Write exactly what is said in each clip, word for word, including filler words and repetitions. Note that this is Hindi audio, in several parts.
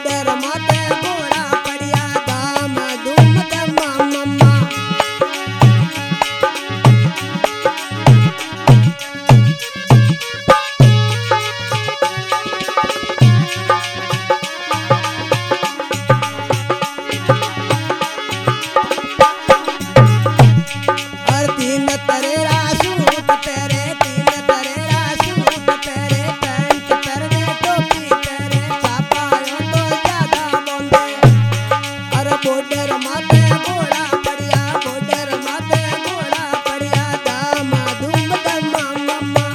बॉर्डर माथे घोड़ा पड़िया धाम धूम दमा मम्मा। और तीन तरेरा सूट पहरे तीन तरेरा सूट पहरे पैंट पहरे टोपी पहरे छापायो तो ज्यादा बोंदे। अरे बॉर्डर माथे घोड़ा पड़िया बॉर्डर माथे घोड़ा पड़िया धाम धूम दमा मम्मा।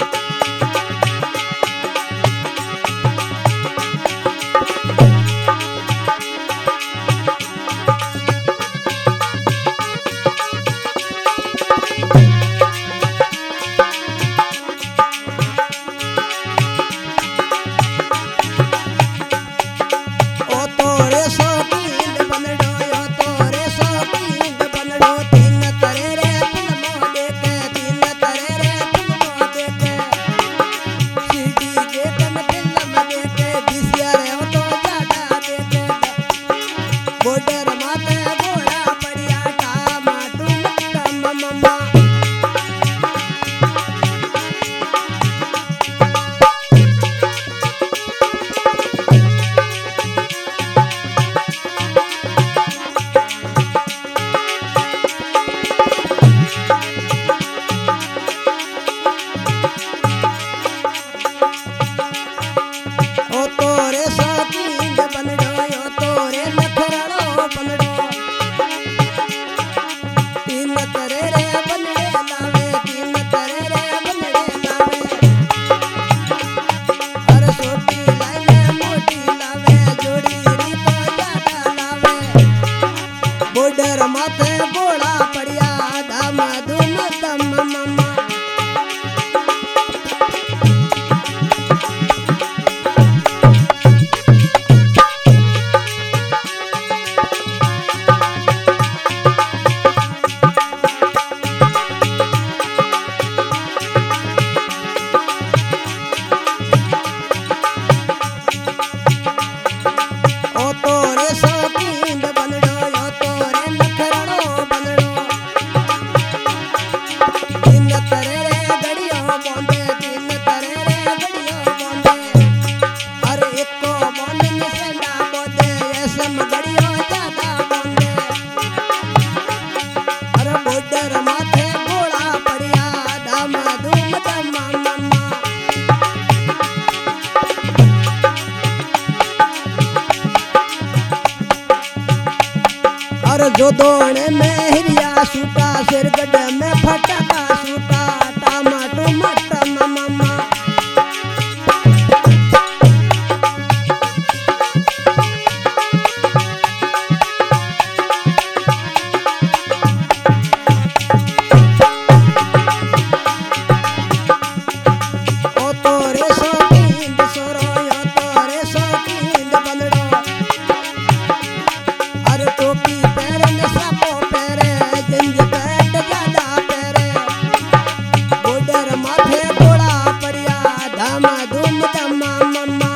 ओ तोरे शौकीन बनड़ो यो तोरे शौकीन बनड़ो तीन तरेरे फिल्मों देखे तीन तरेरे फिल्मों देखे सीडी देखन फिल्म देखे वीसीआर हो तो ज्यादा देखे। बॉर्डर माथे घोड़ा पड़िया टामा टूम टम मम्मा। ओ तोरे शौकीन बनड़ो यो तोरे नखराड़ो बनड़ो तीन तरेरे बनड़े लावे तीन तरेरे बनड़े लावे। अरे छोटी लावे मोटी लावे जोड़ी री तो ज्यादा लावे। बॉर्डर माथे घोड़ा पड़िया धाम धूम दम मम्मा। ओ तोरे शौकीन बनड़ो यो तोरे नखराड़ो बनड़ो तीन तरेरे गड़ियों बोंदे तीन तरेरे गड़ियों बोंदे। अरे एक को बोंद मिसेला बोंदे ऐसम गड़ियों ज्यादा बोंदे। अरे बॉर्डर माथे घोड़ा पड़िया धाम धूम दमा मम्मा। और जो दोने में हिरिया सूटा सिर गड्ढे में फटका सूटा टामा टूमा टम मम्मा। ओ तोरे शौकीन सोरो यो तोरे शौकीन बनड़ो। अरे टोपी पहरे ने सापो पहरे जिंज पैंट ज्यादा पहरे। बॉर्डर माथे घोड़ा पड़िया धाम धूम दमा मम्मा।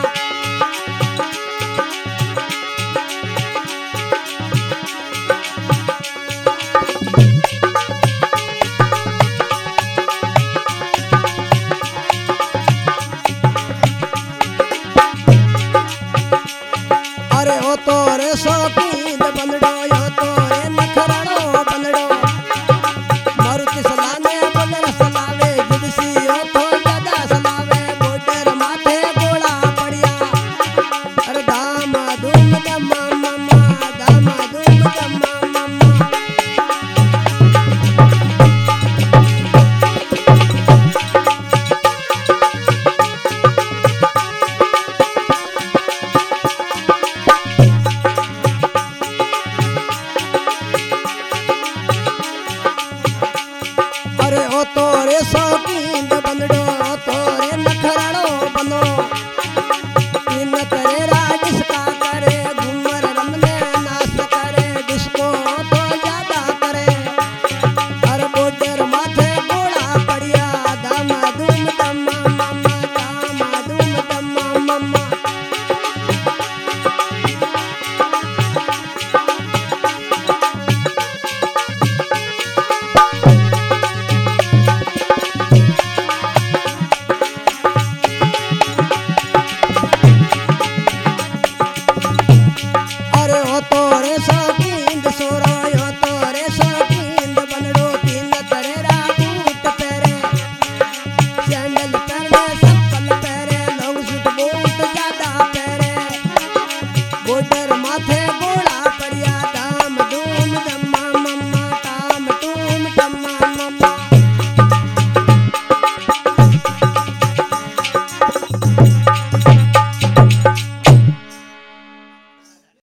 अरे ओ तोरे शौकीन बनड़ो यो तोरे नखराड़ो बनड़ो मारुति सलाने बोलर सलावे जिबसी हो तो ज्यादा सलावे। बॉर्डर माथे घोड़ा पड़िया अरे धाम धूम दमा